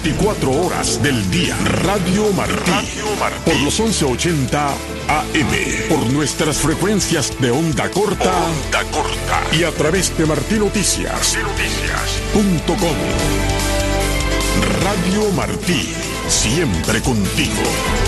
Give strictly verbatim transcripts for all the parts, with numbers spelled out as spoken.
veinticuatro horas del día. Radio Martí. Radio Martí. Por los once ochenta A M. Por nuestras frecuencias de onda corta. Onda corta. Y a través de Martí Noticias. Noticias punto com. Radio Martí. Siempre contigo.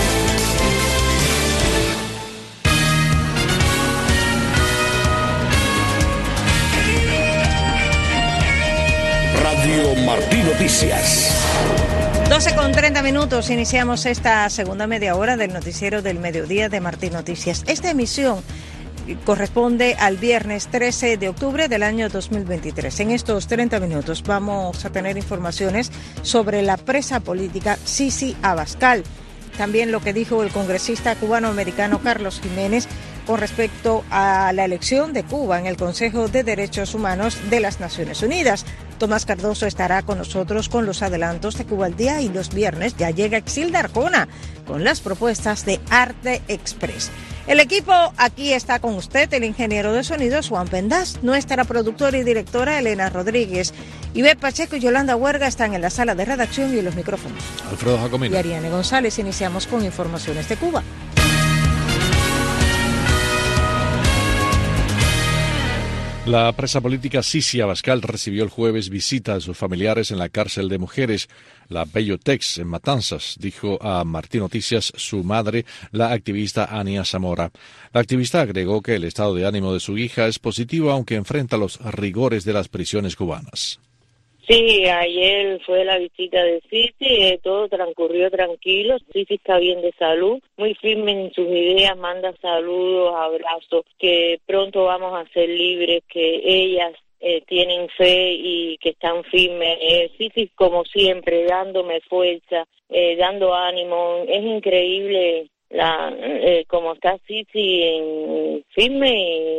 Radio Martí Noticias. doce con treinta minutos, iniciamos esta segunda media hora del noticiero del mediodía de Martí Noticias. Esta emisión corresponde al viernes trece de octubre del año dos mil veintitrés. En estos treinta minutos vamos a tener informaciones sobre la presa política Cici Abascal. También lo que dijo el congresista cubano-americano Carlos Jiménez con respecto a la elección de Cuba en el Consejo de Derechos Humanos de las Naciones Unidas. Tomás Cardoso estará con nosotros con los adelantos de Cuba al Día y los viernes ya llega Exilda Arjona con las propuestas de Arte Express. El equipo aquí está con usted, el ingeniero de sonido Juan Pendas, nuestra productora y directora Elena Rodríguez, Ivette Pacheco y Yolanda Huerga están en la sala de redacción y en los micrófonos. Alfredo Jacomino y Ariane González. Iniciamos con informaciones de Cuba. La presa política Cici Abascal recibió el jueves visita de sus familiares en la cárcel de mujeres, la Bellotex, en Matanzas, dijo a Martí Noticias su madre, la activista Ania Zamora. La activista agregó que el estado de ánimo de su hija es positivo, aunque enfrenta los rigores de las prisiones cubanas. Sí, ayer fue la visita de Cici, eh, todo transcurrió tranquilo. Cici está bien de salud, muy firme en sus ideas, manda saludos, abrazos, que pronto vamos a ser libres, que ellas eh, tienen fe y que están firmes. Eh, Cici, como siempre, dándome fuerza, eh, dando ánimo. Es increíble la eh, como está Cici en firme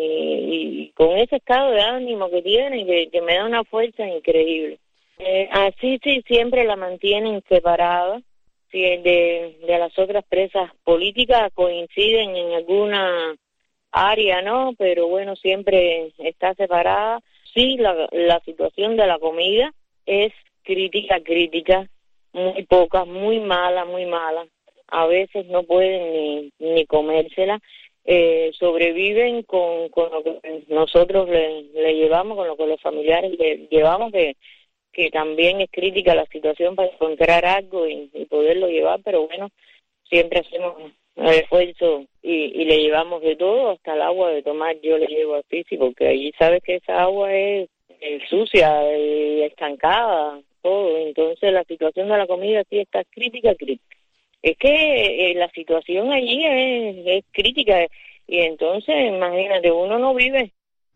y, y con ese estado de ánimo que tiene, que, que me da una fuerza increíble. Eh, a Cici siempre la mantienen separada, si de, de las otras presas políticas, coinciden en alguna área, ¿no? Pero bueno, siempre está separada. Sí, la, la situación de la comida es crítica, crítica, muy poca, muy mala, muy mala. A veces no pueden ni, ni comérsela, eh, sobreviven con, con lo que nosotros le, le llevamos, con lo que los familiares le llevamos, que, que también es crítica la situación para encontrar algo y, y poderlo llevar, pero bueno, siempre hacemos el esfuerzo y, y le llevamos de todo, hasta el agua de tomar yo le llevo a Cici, porque allí sabes que esa agua es, es sucia, es estancada, todo, entonces la situación de la comida sí está crítica, crítica. Es que eh, la situación allí es, es crítica y entonces, imagínate, uno no vive.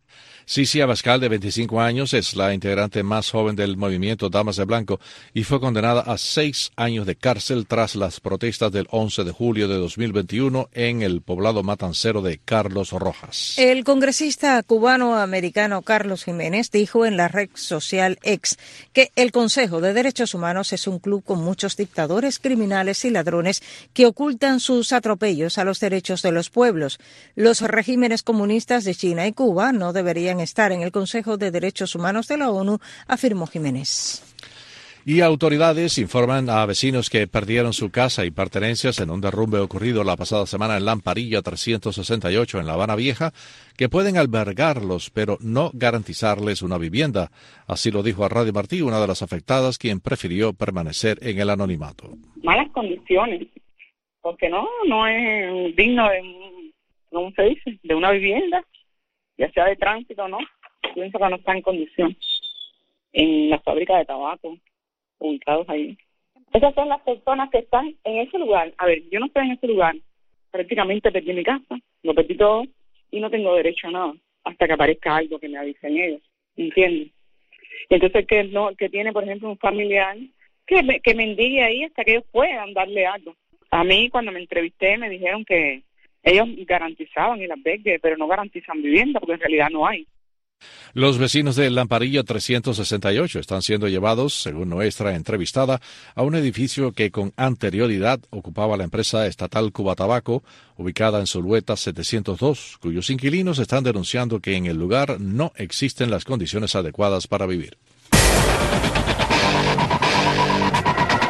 Cici Abascal, de veinticinco años, es la integrante más joven del movimiento Damas de Blanco y fue condenada a seis años de cárcel tras las protestas del once de julio de dos mil veintiuno en el poblado matancero de Carlos Rojas. El congresista cubano-americano Carlos Jiménez dijo en la red social X que el Consejo de Derechos Humanos es un club con muchos dictadores, criminales y ladrones que ocultan sus atropellos a los derechos de los pueblos. Los regímenes comunistas de China y Cuba no deberían estar en el Consejo de Derechos Humanos de la ONU, afirmó Jiménez. Y autoridades informan a vecinos que perdieron su casa y pertenencias en un derrumbe ocurrido la pasada semana en Lamparilla trescientos sesenta y ocho en La Habana Vieja, que pueden albergarlos, pero no garantizarles una vivienda. Así lo dijo a Radio Martí una de las afectadas, quien prefirió permanecer en el anonimato. Malas condiciones, porque no, no es digno de, ¿cómo se dice?, de una vivienda, ya sea de tránsito o no. Pienso que no está en condición. En la fábrica de tabaco, ubicados ahí. Esas son las personas que están en ese lugar. A ver, yo no estoy en ese lugar. Prácticamente perdí mi casa, lo perdí todo y no tengo derecho a nada hasta que aparezca algo que me avisen ellos. ¿Entiendes? Entonces, que no que tiene, por ejemplo, un familiar que me, que mendigue ahí hasta que ellos puedan darle algo. A mí, cuando me entrevisté, me dijeron que ellos garantizaban el albergue, pero no garantizan vivienda, porque en realidad no hay. Los vecinos de Lamparilla trescientos sesenta y ocho están siendo llevados, según nuestra entrevistada, a un edificio que con anterioridad ocupaba la empresa estatal Cuba Tabaco, ubicada en Zulueta setecientos dos, cuyos inquilinos están denunciando que en el lugar no existen las condiciones adecuadas para vivir.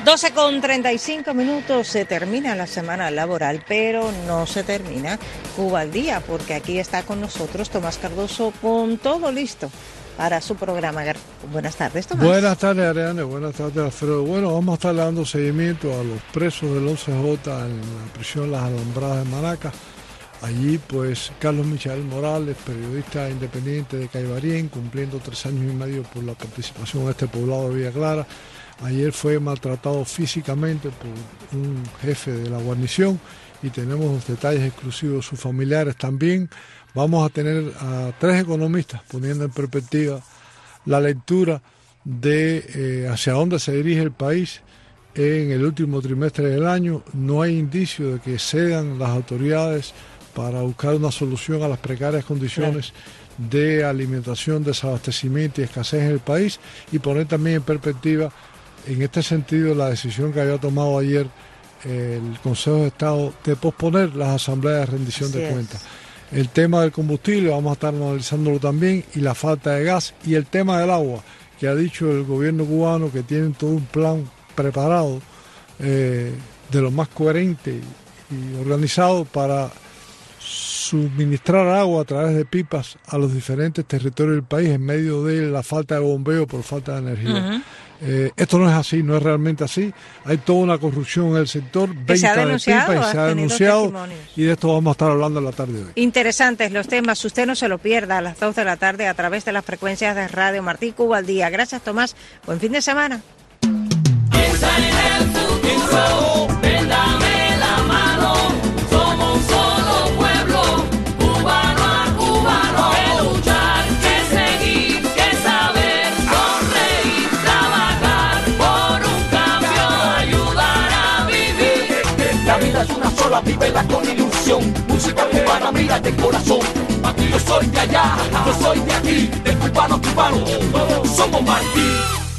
doce con treinta y cinco minutos, se termina la semana laboral, pero no se termina Cuba al Día, porque aquí está con nosotros Tomás Cardoso con todo listo para su programa. Buenas tardes, Tomás. Buenas tardes, Ariane. Buenas tardes, Alfredo. Bueno, vamos a estar dando seguimiento a los presos del once J en la prisión Las Alambradas de Manacas. Allí, pues, Carlos Michael Morales, periodista independiente de Caibarien, cumpliendo tres años y medio por la participación en este poblado de Villa Clara. Ayer fue maltratado físicamente por un jefe de la guarnición y tenemos los detalles exclusivos de sus familiares también. Vamos a tener a tres economistas poniendo en perspectiva la lectura de eh, hacia dónde se dirige el país en el último trimestre del año. No hay indicio de que cedan las autoridades para buscar una solución a las precarias condiciones de alimentación, desabastecimiento y escasez en el país, y poner también en perspectiva, en este sentido, la decisión que había tomado ayer el Consejo de Estado de posponer las asambleas de rendición Así de es. cuentas. El tema del combustible, vamos a estar analizándolo también, y la falta de gas, y el tema del agua, que ha dicho el gobierno cubano que tienen todo un plan preparado eh, de lo más coherente y organizado para suministrar agua a través de pipas a los diferentes territorios del país en medio de la falta de bombeo por falta de energía. Uh-huh. Eh, esto no es así, no es realmente así. Hay toda una corrupción en el sector, venta de pipas, y se ha denunciado, y de esto vamos a estar hablando en la tarde de hoy. Interesantes los temas, usted no se lo pierda a las dos de la tarde a través de las frecuencias de Radio Martí, Cuba al Día. Gracias, Tomás. Buen fin de semana. Piensa en el futuro, ven, dame la mano, somos un solo pueblo, cubano a cubano, que luchar, que seguir, que saber, sonreír, trabajar por un cambio, ayudar a vivir. La vida es una sola, vívela con ilusión, música cubana, mira de corazón, aquí yo soy de allá, yo soy de aquí, de cubano a cubano, somos Martí.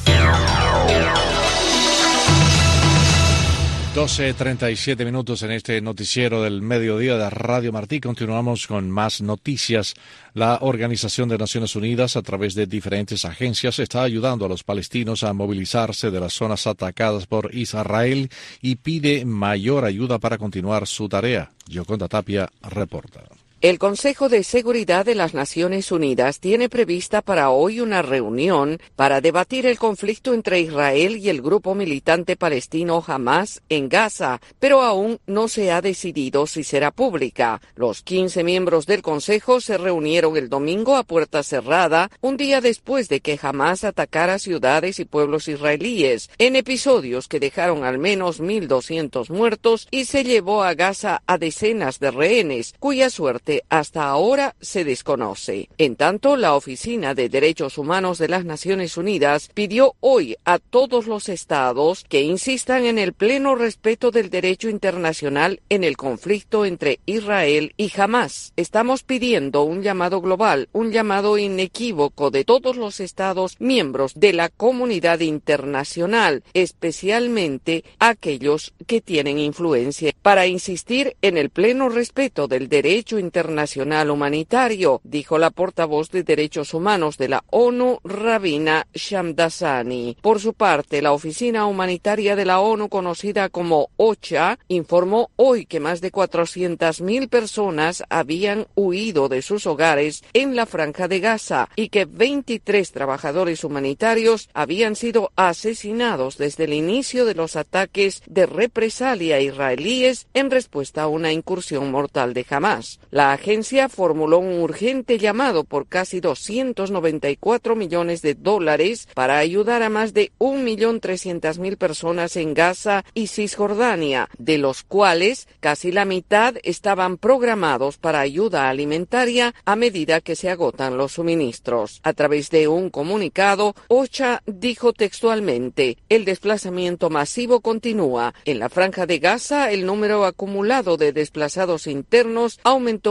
doce treinta y siete minutos en este noticiero del mediodía de Radio Martí. Continuamos con más noticias. La Organización de Naciones Unidas, a través de diferentes agencias, está ayudando a los palestinos a movilizarse de las zonas atacadas por Israel y pide mayor ayuda para continuar su tarea. Yoconda Tapia reporta. El Consejo de Seguridad de las Naciones Unidas tiene prevista para hoy una reunión para debatir el conflicto entre Israel y el grupo militante palestino Hamás en Gaza, pero aún no se ha decidido si será pública. Los quince miembros del Consejo se reunieron el domingo a puerta cerrada, un día después de que Hamás atacara ciudades y pueblos israelíes, en episodios que dejaron al menos mil doscientos muertos y se llevó a Gaza a decenas de rehenes, cuya suerte hasta ahora se desconoce. En tanto, la Oficina de Derechos Humanos de las Naciones Unidas pidió hoy a todos los estados que insistan en el pleno respeto del derecho internacional en el conflicto entre Israel y Hamás. Estamos pidiendo un llamado global, un llamado inequívoco de todos los estados miembros de la comunidad internacional, especialmente aquellos que tienen influencia, para insistir en el pleno respeto del derecho internacional internacional humanitario, dijo la portavoz de Derechos Humanos de la ONU, Rabina Shamdasani. Por su parte, la Oficina Humanitaria de la ONU, conocida como OCHA, informó hoy que más de cuatrocientas mil personas habían huido de sus hogares en la Franja de Gaza y que veintitrés trabajadores humanitarios habían sido asesinados desde el inicio de los ataques de represalia israelíes en respuesta a una incursión mortal de Hamás. La agencia formuló un urgente llamado por casi doscientos noventa y cuatro millones de dólares para ayudar a más de un millón trescientas mil personas en Gaza y Cisjordania, de los cuales casi la mitad estaban programados para ayuda alimentaria a medida que se agotan los suministros. A través de un comunicado, OCHA dijo textualmente: el desplazamiento masivo continúa. En la Franja de Gaza, el número acumulado de desplazados internos aumentó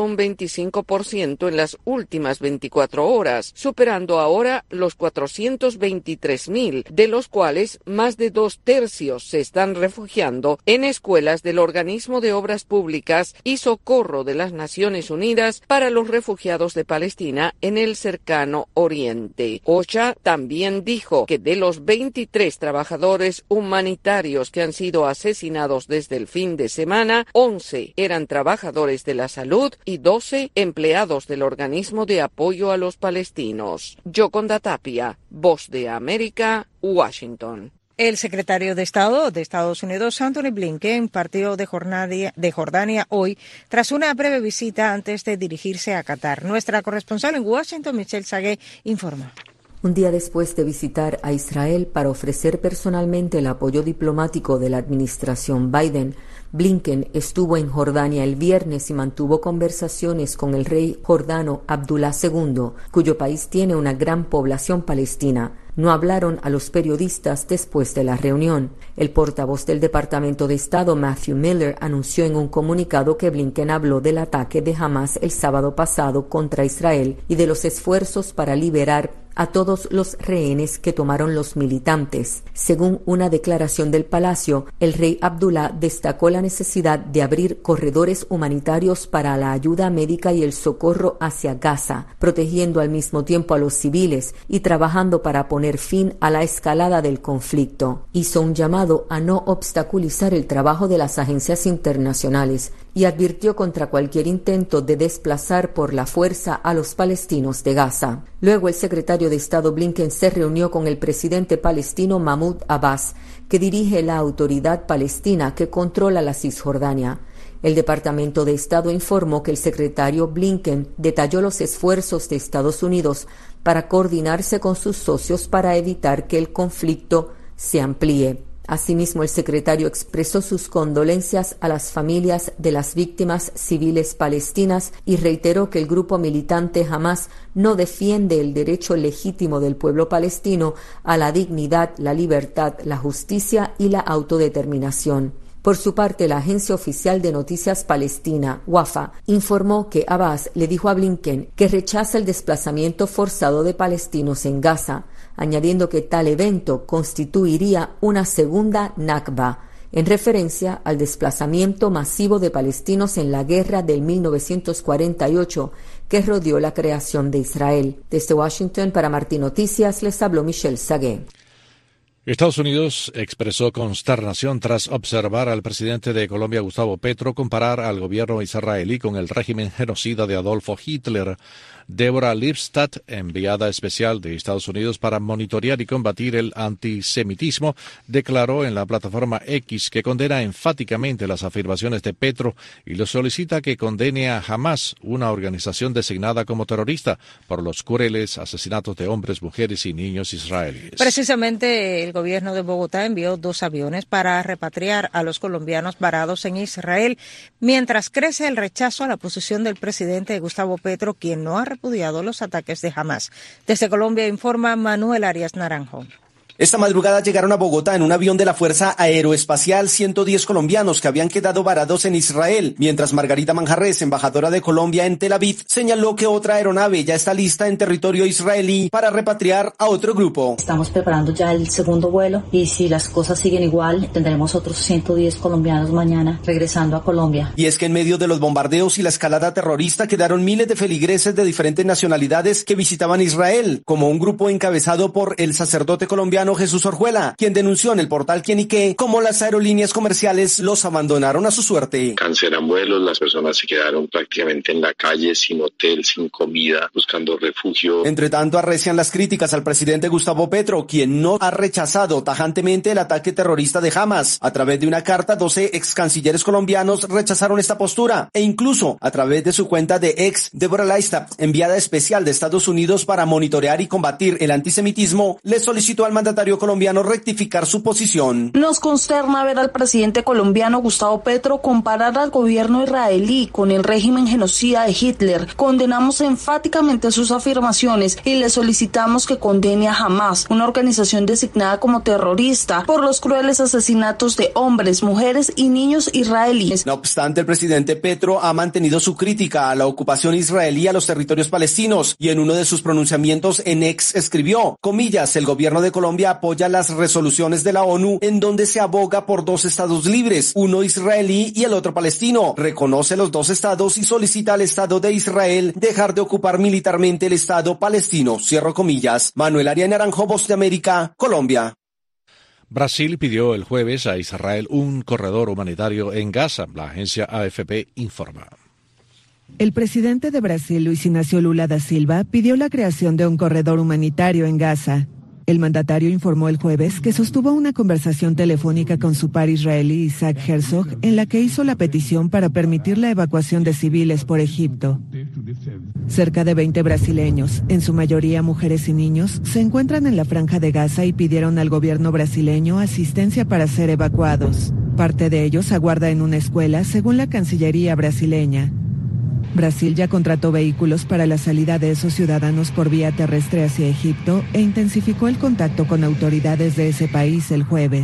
aumentó un veinticinco por ciento en las últimas veinticuatro horas, superando ahora los cuatrocientos veintitrés mil, de los cuales más de dos tercios se están refugiando en escuelas del Organismo de Obras Públicas y Socorro de las Naciones Unidas para los refugiados de Palestina en el cercano Oriente. OCHA también dijo que de los veintitrés trabajadores humanitarios que han sido asesinados desde el fin de semana, once eran trabajadores de la salud y doce empleados del Organismo de Apoyo a los Palestinos. Yoconda Tapia, Voz de América, Washington. El secretario de Estado de Estados Unidos, Anthony Blinken, partió de Jordania, de Jordania hoy tras una breve visita antes de dirigirse a Qatar. Nuestra corresponsal en Washington, Michelle Sagué, informa. Un día después de visitar a Israel para ofrecer personalmente el apoyo diplomático de la administración Biden, Blinken estuvo en Jordania el viernes y mantuvo conversaciones con el rey jordano Abdullah segundo, cuyo país tiene una gran población palestina. No hablaron a los periodistas después de la reunión. El portavoz del Departamento de Estado, Matthew Miller, anunció en un comunicado que Blinken habló del ataque de Hamas el sábado pasado contra Israel y de los esfuerzos para liberar a todos los rehenes que tomaron los militantes. Según una declaración del palacio, el rey Abdullah destacó la necesidad de abrir corredores humanitarios para la ayuda médica y el socorro hacia Gaza, protegiendo al mismo tiempo a los civiles y trabajando para poner fin a la escalada del conflicto. Hizo un llamado a no obstaculizar el trabajo de las agencias internacionales y advirtió contra cualquier intento de desplazar por la fuerza a los palestinos de Gaza. Luego, el secretario de Estado Blinken se reunió con el presidente palestino Mahmoud Abbas, que dirige la autoridad palestina que controla la Cisjordania. El Departamento de Estado informó que el secretario Blinken detalló los esfuerzos de Estados Unidos para coordinarse con sus socios para evitar que el conflicto se amplíe. Asimismo, el secretario expresó sus condolencias a las familias de las víctimas civiles palestinas y reiteró que el grupo militante Hamas no defiende el derecho legítimo del pueblo palestino a la dignidad, la libertad, la justicia y la autodeterminación. Por su parte, la agencia oficial de noticias palestina, Wafa, informó que Abbas le dijo a Blinken que rechaza el desplazamiento forzado de palestinos en Gaza, añadiendo que tal evento constituiría una segunda Nakba, en referencia al desplazamiento masivo de palestinos en la guerra del mil novecientos cuarenta y ocho que rodeó la creación de Israel. Desde Washington, para Martín Noticias, les habló Michelle Sagué. Estados Unidos expresó consternación tras observar al presidente de Colombia, Gustavo Petro, comparar al gobierno israelí con el régimen genocida de Adolfo Hitler. Deborah Lipstadt, enviada especial de Estados Unidos para monitorear y combatir el antisemitismo, declaró en la plataforma X que condena enfáticamente las afirmaciones de Petro y le solicita que condene a Hamas, una organización designada como terrorista, por los crueles asesinatos de hombres, mujeres y niños israelíes. Precisamente el gobierno de Bogotá envió dos aviones para repatriar a los colombianos varados en Israel, mientras crece el rechazo a la posición del presidente Gustavo Petro, quien no ha repudiado los ataques de Hamas. Desde Colombia informa Manuel Arias Naranjo. Esta madrugada llegaron a Bogotá en un avión de la Fuerza Aeroespacial ciento diez colombianos que habían quedado varados en Israel, mientras Margarita Manjarrés, embajadora de Colombia en Tel Aviv, señaló que otra aeronave ya está lista en territorio israelí para repatriar a otro grupo. Estamos preparando ya el segundo vuelo y si las cosas siguen igual, tendremos otros ciento diez colombianos mañana regresando a Colombia. Y es que en medio de los bombardeos y la escalada terrorista quedaron miles de feligreses de diferentes nacionalidades que visitaban Israel, como un grupo encabezado por el sacerdote colombiano Jesús Orjuela, quien denunció en el portal Quién y Qué cómo las aerolíneas comerciales los abandonaron a su suerte. Cancelan vuelos, las personas se quedaron prácticamente en la calle, sin hotel, sin comida, buscando refugio. Entre tanto, arrecian las críticas al presidente Gustavo Petro, quien no ha rechazado tajantemente el ataque terrorista de Hamas. A través de una carta, doce ex cancilleres colombianos rechazaron esta postura, e incluso a través de su cuenta de ex, Deborah Lipstadt, enviada especial de Estados Unidos para monitorear y combatir el antisemitismo, le solicitó al mandatario mandatario colombiano rectificar su posición. Nos consterna ver al presidente colombiano Gustavo Petro comparar al gobierno israelí con el régimen genocida de Hitler. Condenamos enfáticamente sus afirmaciones y le solicitamos que condene a Hamás, una organización designada como terrorista por los crueles asesinatos de hombres, mujeres y niños israelíes. No obstante, el presidente Petro ha mantenido su crítica a la ocupación israelí a los territorios palestinos y en uno de sus pronunciamientos en X escribió, comillas, el gobierno de Colombia apoya las resoluciones de la ONU en donde se aboga por dos estados libres, uno israelí y el otro palestino. Reconoce los dos estados y solicita al Estado de Israel dejar de ocupar militarmente el Estado palestino. Cierro comillas. Manuel Arias Naranjo, Voz de América, Colombia. Brasil pidió el jueves a Israel un corredor humanitario en Gaza. La agencia A F P informa. El presidente de Brasil, Luis Inácio Lula da Silva, pidió la creación de un corredor humanitario en Gaza. El mandatario informó el jueves que sostuvo una conversación telefónica con su par israelí Isaac Herzog, en la que hizo la petición para permitir la evacuación de civiles por Egipto. Cerca de veinte brasileños, en su mayoría mujeres y niños, se encuentran en la franja de Gaza y pidieron al gobierno brasileño asistencia para ser evacuados. Parte de ellos aguarda en una escuela, según la Cancillería brasileña. Brasil ya contrató vehículos para la salida de esos ciudadanos por vía terrestre hacia Egipto e intensificó el contacto con autoridades de ese país el jueves.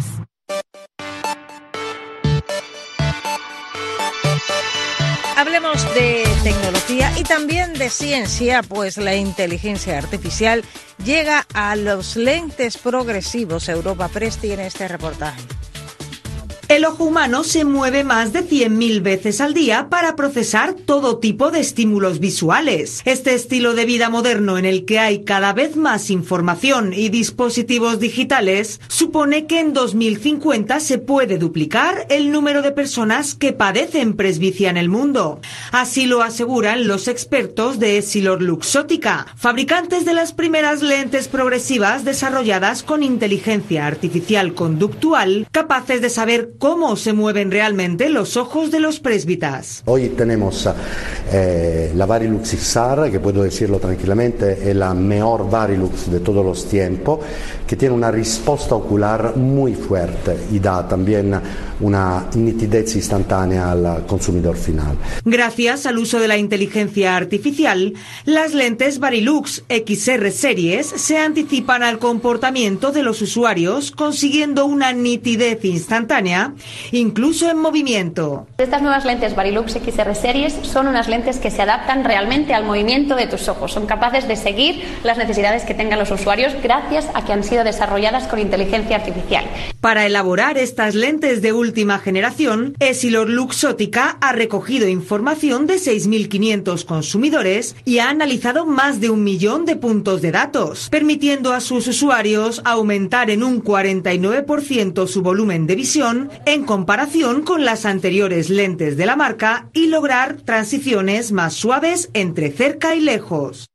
Hablemos de tecnología y también de ciencia, pues la inteligencia artificial llega a los lentes progresivos. Europa Press tiene este reportaje. El ojo humano se mueve más de cien mil veces al día para procesar todo tipo de estímulos visuales. Este estilo de vida moderno en el que hay cada vez más información y dispositivos digitales supone que en dos mil cincuenta se puede duplicar el número de personas que padecen presbicia en el mundo. Así lo aseguran los expertos de EssilorLuxottica, fabricantes de las primeras lentes progresivas desarrolladas con inteligencia artificial conductual, capaces de saber cómo se mueven realmente los ojos de los presbitas. Hoy tenemos eh, la Varilux X R, que puedo decirlo tranquilamente, es la mejor Varilux de todos los tiempos, que tiene una respuesta ocular muy fuerte y da también una nitidez instantánea al consumidor final. Gracias al uso de la inteligencia artificial, las lentes Varilux X R Series se anticipan al comportamiento de los usuarios, consiguiendo una nitidez instantánea, incluso en movimiento. Estas nuevas lentes Varilux X R Series son unas lentes que se adaptan realmente al movimiento de tus ojos. Son capaces de seguir las necesidades que tengan los usuarios gracias a que han sido desarrolladas con inteligencia artificial. Para elaborar estas lentes de última generación, EssilorLuxottica ha recogido información de seis mil quinientos consumidores y ha analizado más de un millón de puntos de datos, permitiendo a sus usuarios aumentar en un cuarenta y nueve por ciento su volumen de visión en comparación con las anteriores lentes de la marca y lograr transiciones más suaves entre cerca y lejos.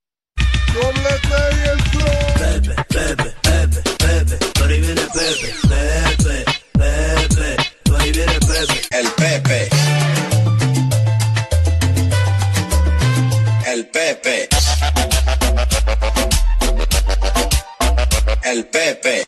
Pepe, Pepe, Pepe, Pepe, por ahí viene Pepe, Pepe, Pepe, por ahí viene Pepe. El Pepe. El Pepe. El Pepe.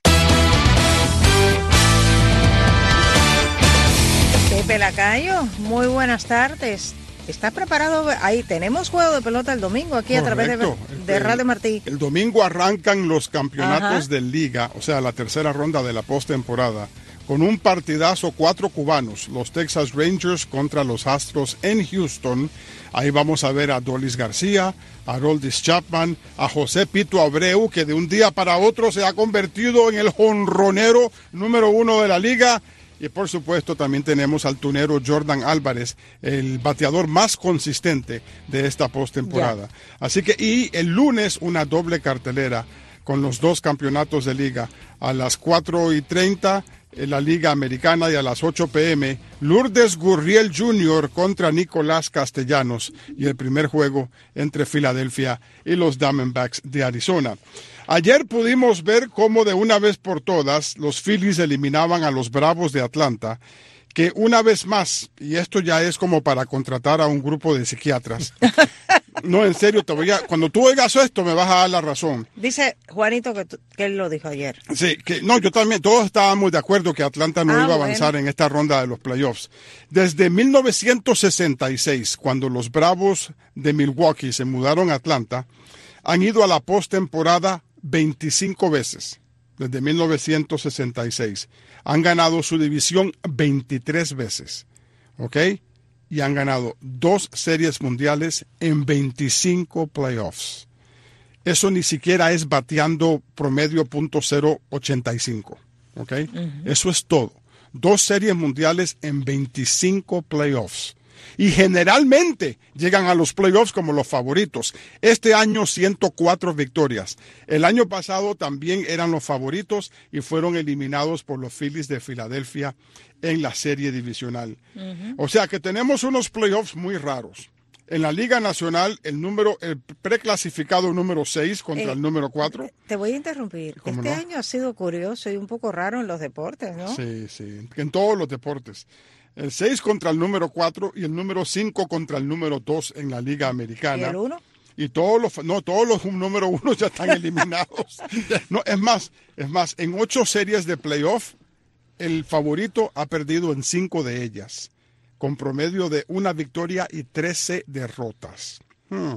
Pepe Lacayo, muy buenas tardes. ¿Estás preparado? Ahí tenemos juego de pelota el domingo aquí. Correcto. A través de, de Radio Martí. El domingo arrancan los campeonatos de Liga, o sea, la tercera ronda de la postemporada, con un partidazo, cuatro cubanos, los Texas Rangers contra los Astros en Houston. Ahí vamos a ver a Dolis García, a Aroldis Chapman, a José Pito Abreu, que de un día para otro se ha convertido en el jonronero número uno de la liga. Y por supuesto también tenemos al tunero Jordan Álvarez, el bateador más consistente de esta postemporada. Yeah. Así que, y el lunes una doble cartelera con los dos campeonatos de liga. A las cuatro y treinta en la Liga Americana y a las ocho p m Lourdes Gurriel junior contra Nicolás Castellanos y el primer juego entre Filadelfia y los Diamondbacks de Arizona. Ayer pudimos ver cómo de una vez por todas los Phillies eliminaban a los Bravos de Atlanta, que una vez más, y esto ya es como para contratar a un grupo de psiquiatras, No, en serio, te voy a, cuando tú oigas esto me vas a dar la razón. Dice Juanito que, que él lo dijo ayer. Sí, que no, yo también, todos estábamos de acuerdo que Atlanta no ah, iba a bueno. avanzar en esta ronda de los playoffs. Desde mil novecientos sesenta y seis, cuando los Bravos de Milwaukee se mudaron a Atlanta, han ido a la postemporada veinticinco veces. Desde mil novecientos sesenta y seis. Han ganado su división veintitrés veces. ¿Ok? Y han ganado dos series mundiales en veinticinco playoffs. Eso ni siquiera es bateando promedio punto cero ochenta y cinco. ¿Ok? Uh-huh. Eso es todo. Dos series mundiales en veinticinco playoffs. Y generalmente llegan a los playoffs como los favoritos. Este año ciento cuatro victorias. El año pasado también eran los favoritos y fueron eliminados por los Phillies de Filadelfia en la serie divisional. Uh-huh. O sea que tenemos unos playoffs muy raros. En la Liga Nacional, el número, el preclasificado número seis contra eh, el número cuatro. Te voy a interrumpir. Este no? año ha sido curioso y un poco raro en los deportes, ¿no? Sí, sí, en todos los deportes. El seis contra el número cuatro y el número cinco contra el número dos en la Liga Americana. ¿Y el uno? Y todos los, no, todos los número uno ya están eliminados. No, es más, es más, en ocho series de playoff, el favorito ha perdido en cinco de ellas, con promedio de una victoria y trece derrotas. Hmm.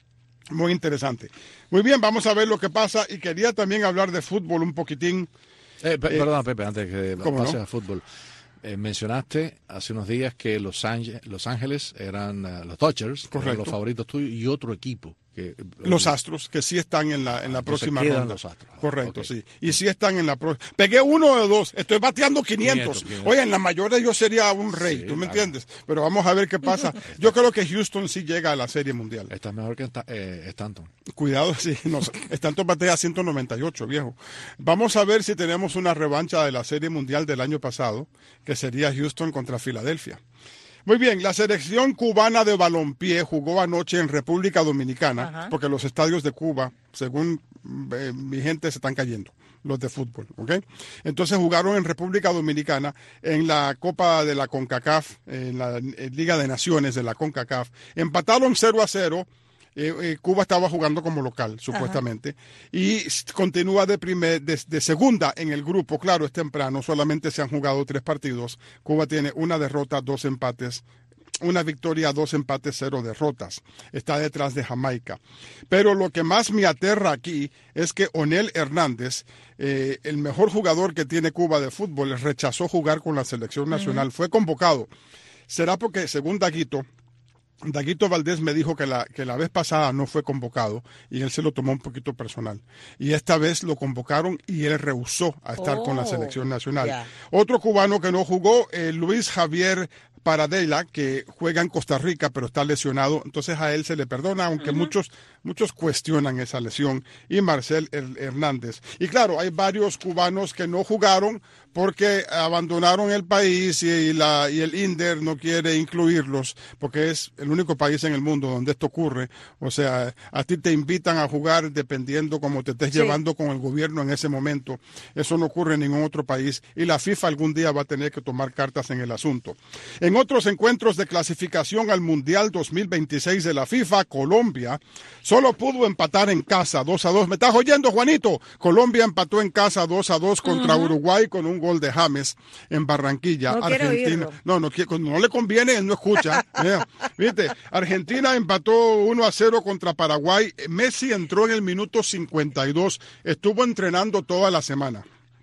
Muy interesante. Muy bien, vamos a ver lo que pasa. Y quería también hablar de fútbol un poquitín. Eh, pe- eh, perdón, Pepe, antes que pases no? a fútbol. Eh, mencionaste hace unos días que Los, Ángel- Los Ángeles eran uh, los Dodgers, eran los favoritos tuyos, y otro equipo. Que, los Astros, que sí están en la, en la próxima ronda. Los Astros. Correcto, Okay. sí. Y sí están en la próxima. Pegué uno de dos, estoy bateando quinientos. quinientos. Oye, en la mayoría yo sería un rey, sí, ¿tú me claro. entiendes? Pero vamos a ver qué pasa. Yo creo que Houston sí llega a la Serie Mundial. Está mejor que eh, Stanton. Cuidado, sí. No, Stanton batea ciento noventa y ocho, viejo. Vamos a ver si tenemos una revancha de la Serie Mundial del año pasado, que sería Houston contra Filadelfia. Muy bien, la selección cubana de balompié jugó anoche en República Dominicana, Ajá. porque los estadios de Cuba, según eh, mi gente, se están cayendo, los de fútbol, ¿ok? Entonces jugaron en República Dominicana en la Copa de la CONCACAF, en la en Liga de Naciones de la CONCACAF. Empataron cero a cero. Eh, eh, Cuba estaba jugando como local, supuestamente, Ajá. y continúa de, primer, de, de segunda en el grupo. Claro, es temprano, solamente se han jugado tres partidos. Cuba tiene una derrota, dos empates, una victoria, dos empates, cero derrotas. Está detrás de Jamaica. Pero lo que más me aterra aquí es que Onel Hernández, eh, el mejor jugador que tiene Cuba de fútbol, rechazó jugar con la selección nacional. Uh-huh. Fue convocado. Será porque, según Daguito, Daguito Valdés me dijo que la, que la vez pasada no fue convocado y él se lo tomó un poquito personal. Y esta vez lo convocaron y él rehusó a estar oh, con la selección nacional. Yeah. Otro cubano que no jugó, eh, Luis Javier Paradela, que juega en Costa Rica pero está lesionado, entonces a él se le perdona, aunque uh-huh. muchos muchos cuestionan esa lesión, y Marcel Hernández. Y claro, hay varios cubanos que no jugaron porque abandonaron el país y, la, y el INDER no quiere incluirlos, porque es el único país en el mundo donde esto ocurre. O sea, a ti te invitan a jugar dependiendo cómo te estés sí. llevando con el gobierno en ese momento. Eso no ocurre en ningún otro país y la FIFA algún día va a tener que tomar cartas en el asunto. En otros encuentros de clasificación al Mundial dos mil veintiséis de la FIFA, Colombia solo pudo empatar en casa dos a dos. ¿Me estás oyendo, Juanito? Colombia empató en casa dos a dos contra uh-huh. Uruguay con un gol de James en Barranquilla. No Argentina, no, no, no, no le conviene, él no escucha. eh, ¿Viste? Argentina empató uno a cero contra Paraguay. Messi entró en el minuto cincuenta y dos. Estuvo entrenando toda la semana.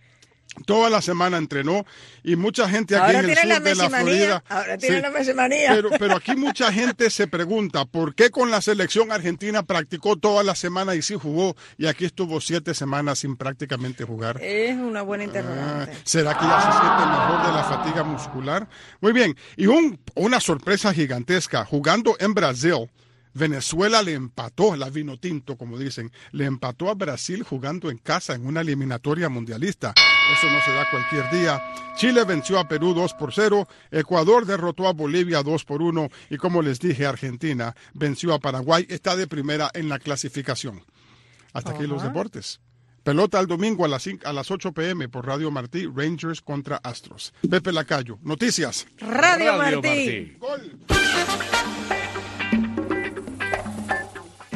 Toda la semana entrenó y mucha gente aquí ahora en el sur la de la Florida. Ahora tiene sí, la mesimanía. Pero, pero aquí mucha gente se pregunta por qué con la selección argentina practicó toda la semana y sí jugó, y aquí estuvo siete semanas sin prácticamente jugar. Es una buena interrogante. Ah, ¿será que ya se siente mejor de la fatiga muscular? Muy bien, y un, una sorpresa gigantesca, jugando en Brasil. Venezuela le empató, la vino tinto, como dicen, le empató a Brasil jugando en casa en una eliminatoria mundialista. Eso no se da cualquier día. Chile venció a Perú dos por cero, Ecuador derrotó a Bolivia dos por uno y, como les dije, Argentina venció a Paraguay. Está de primera en la clasificación. Hasta aquí uh-huh. los deportes. Pelota el domingo a las, cinco, a las ocho pm por Radio Martí, Rangers contra Astros. Pepe Lacayo, noticias. Radio, Radio Martí. Martí. Gol.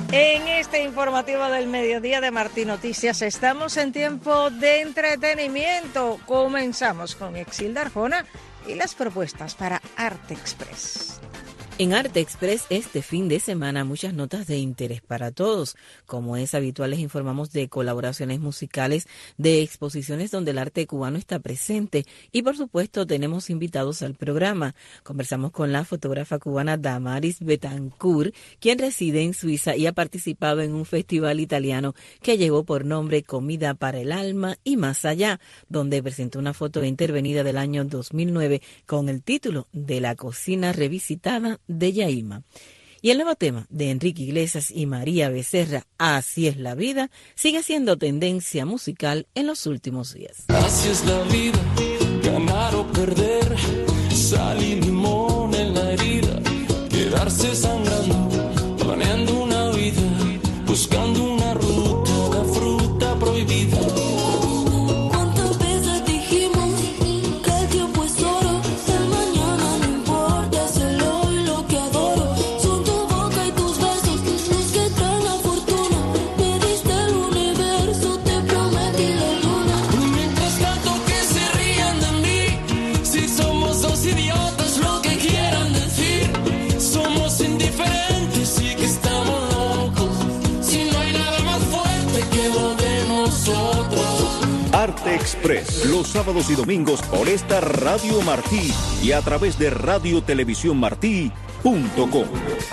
En este informativo del mediodía de Martín Noticias estamos en tiempo de entretenimiento. Comenzamos con Exilda Arjona y las propuestas para Arte Express. En Arte Express este fin de semana muchas notas de interés para todos. Como es habitual, les informamos de colaboraciones musicales, de exposiciones donde el arte cubano está presente y por supuesto tenemos invitados al programa. Conversamos con la fotógrafa cubana Damaris Betancourt, quien reside en Suiza y ha participado en un festival italiano que llevó por nombre Comida para el Alma y Más Allá, donde presentó una foto intervenida del año dos mil nueve con el título de La cocina revisitada de Yaima. Y el nuevo tema de Enrique Iglesias y María Becerra, Así es la vida, sigue siendo tendencia musical en los últimos días. Así es la vida, ganar o perder, sal y limón en la herida, quedarse sangrando, planeando una vida, buscando una ruta, la fruta prohibida. Arte Express, los sábados y domingos por esta Radio Martí y a través de radio televisión martí punto com.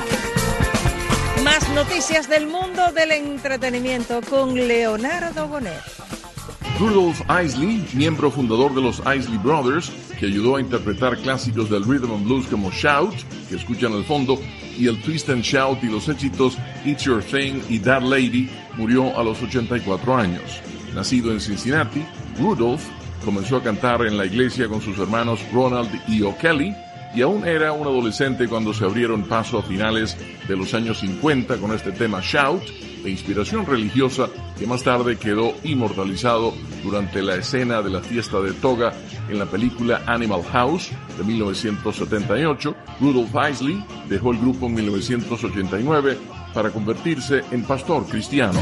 Más noticias del mundo del entretenimiento con Leonardo Bonet. Rudolph Isley, miembro fundador de los Isley Brothers, que ayudó a interpretar clásicos del rhythm and blues como Shout, que escuchan al fondo, y el Twist and Shout y los éxitos It's Your Thing y That Lady, murió a los ochenta y cuatro años. Nacido en Cincinnati, Rudolph comenzó a cantar en la iglesia con sus hermanos Ronald y O'Kelly y aún era un adolescente cuando se abrieron paso a finales de los años cincuenta con este tema Shout, de inspiración religiosa que más tarde quedó inmortalizado durante la escena de la fiesta de toga en la película Animal House de mil novecientos setenta y ocho. Rudolph Isley dejó el grupo en mil novecientos ochenta y nueve para convertirse en pastor cristiano.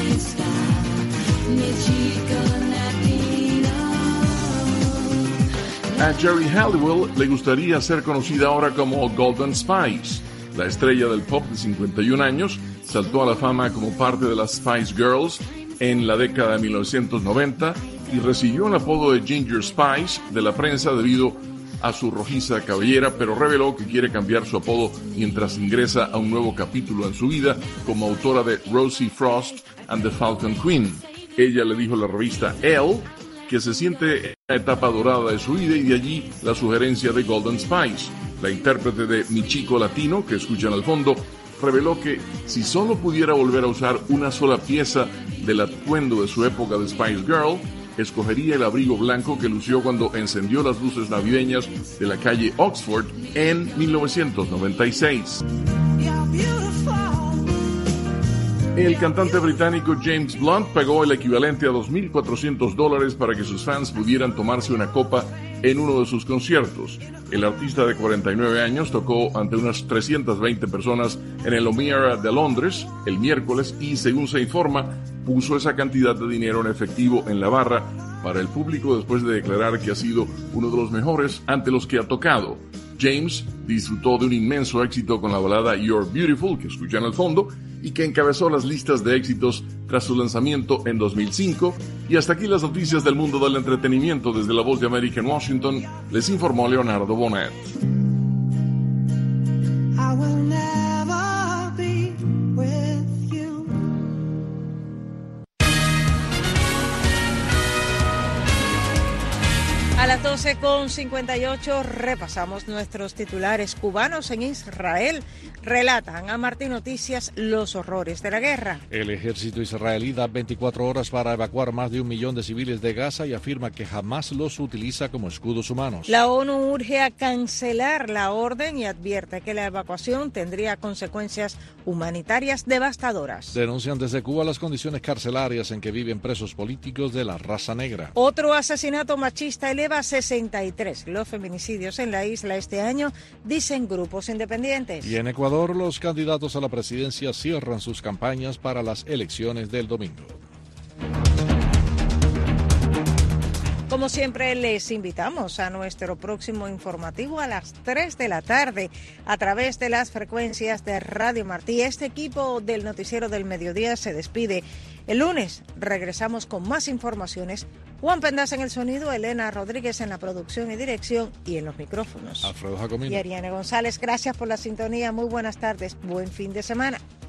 A Jerry Halliwell le gustaría ser conocida ahora como Golden Spice. La estrella del pop de cincuenta y un años saltó a la fama como parte de las Spice Girls en la década de mil novecientos noventa y recibió el apodo de Ginger Spice de la prensa debido a su rojiza cabellera, pero reveló que quiere cambiar su apodo mientras ingresa a un nuevo capítulo en su vida como autora de Rosie Frost and the Falcon Queen. Ella le dijo a la revista Elle que se siente en la etapa dorada de su vida y de allí la sugerencia de Golden Spice. La intérprete de Mi Chico Latino, que escuchan al fondo, reveló que si solo pudiera volver a usar una sola pieza del atuendo de su época de Spice Girl, escogería el abrigo blanco que lució cuando encendió las luces navideñas de la calle Oxford en mil novecientos noventa y seis. El cantante británico James Blunt pagó el equivalente a dos mil cuatrocientos dólares para que sus fans pudieran tomarse una copa en uno de sus conciertos. El artista de cuarenta y nueve años tocó ante unas trescientas veinte personas en el O'Meara de Londres el miércoles y, según se informa, puso esa cantidad de dinero en efectivo en la barra para el público después de declarar que ha sido uno de los mejores ante los que ha tocado. James disfrutó de un inmenso éxito con la balada You're Beautiful, que escuchan al fondo, y que encabezó las listas de éxitos tras su lanzamiento en dos mil cinco. Y hasta aquí las noticias del mundo del entretenimiento. Desde La Voz de América en Washington, les informó Leonardo Bonet. I will never be with you. A las doce con cincuenta y ocho repasamos nuestros titulares. Cubanos en Israel relatan a Martín Noticias los horrores de la guerra. El ejército israelí da veinticuatro horas para evacuar más de un millón de civiles de Gaza y afirma que jamás los utiliza como escudos humanos. La ONU urge a cancelar la orden y advierte que la evacuación tendría consecuencias humanitarias devastadoras. Denuncian desde Cuba las condiciones carcelarias en que viven presos políticos de la raza negra. Otro asesinato machista eleva sesenta y tres los feminicidios en la isla este año, dicen grupos independientes. Y en Ecuador, los candidatos a la presidencia cierran sus campañas para las elecciones del domingo. Como siempre, les invitamos a nuestro próximo informativo a las tres de la tarde a través de las frecuencias de Radio Martí. Este equipo del Noticiero del Mediodía se despide. El lunes regresamos con más informaciones. Juan Pendas en el sonido, Elena Rodríguez en la producción y dirección y en los micrófonos. Alfredo Jacomino. Y Ariane González, gracias por la sintonía. Muy buenas tardes. Buen fin de semana.